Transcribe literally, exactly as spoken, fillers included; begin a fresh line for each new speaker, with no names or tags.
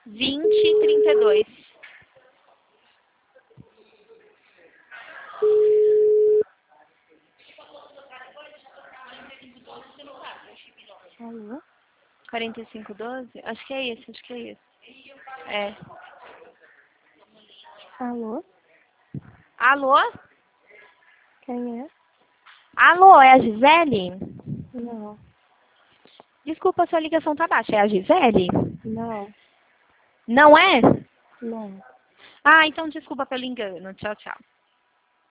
vinte, trinta e dois.
Alô?
quarenta e cinco, doze? Acho que é esse, acho que é esse. É.
Alô?
Alô?
Quem é?
Alô, é a Gisele?
Não.
Desculpa, sua ligação tá baixa. É a Gisele?
Não.
Não é?
Não.
Ah, então desculpa pelo engano. Tchau, tchau.